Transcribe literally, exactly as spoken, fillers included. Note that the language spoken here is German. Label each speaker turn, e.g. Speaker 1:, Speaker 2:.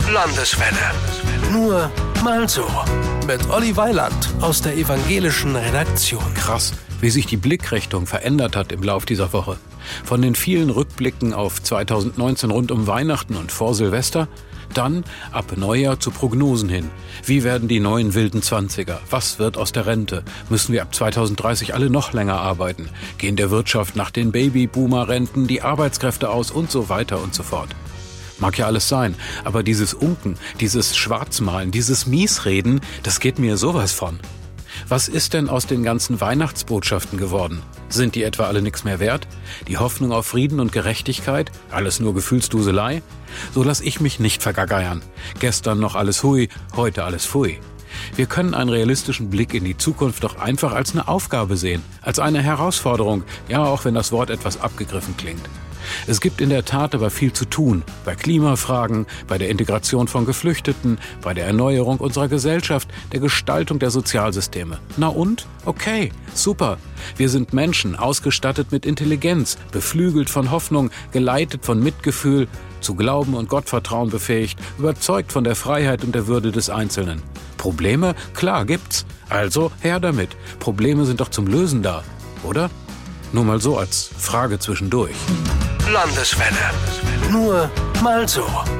Speaker 1: Landeswelle. Nur mal so. Mit Olli Weiland aus der evangelischen Redaktion.
Speaker 2: Krass, wie sich die Blickrichtung verändert hat im Lauf dieser Woche. Von den vielen Rückblicken auf zweitausendneunzehn rund um Weihnachten und vor Silvester, dann ab Neujahr zu Prognosen hin. Wie werden die neuen wilden Zwanziger? Was wird aus der Rente? Müssen wir ab zweitausenddreißig alle noch länger arbeiten? Gehen der Wirtschaft nach den Babyboomer-Renten die Arbeitskräfte aus und so weiter und so fort? Mag ja alles sein, aber dieses Unken, dieses Schwarzmalen, dieses Miesreden, das geht mir sowas von. Was ist denn aus den ganzen Weihnachtsbotschaften geworden? Sind die etwa alle nichts mehr wert? Die Hoffnung auf Frieden und Gerechtigkeit? Alles nur Gefühlsduselei? So lass ich mich nicht vergageiern. Gestern noch alles hui, heute alles pfui. Wir können einen realistischen Blick in die Zukunft doch einfach als eine Aufgabe sehen, als eine Herausforderung, ja auch wenn das Wort etwas abgegriffen klingt. Es gibt in der Tat aber viel zu tun, bei Klimafragen, bei der Integration von Geflüchteten, bei der Erneuerung unserer Gesellschaft, der Gestaltung der Sozialsysteme. Na und? Okay, super. Wir sind Menschen, ausgestattet mit Intelligenz, beflügelt von Hoffnung, geleitet von Mitgefühl, zu Glauben und Gottvertrauen befähigt, überzeugt von der Freiheit und der Würde des Einzelnen. Probleme? Klar, gibt's. Also her damit. Probleme sind doch zum Lösen da, oder? Nur mal so als Frage zwischendurch.
Speaker 1: Landeswelle. Nur mal so.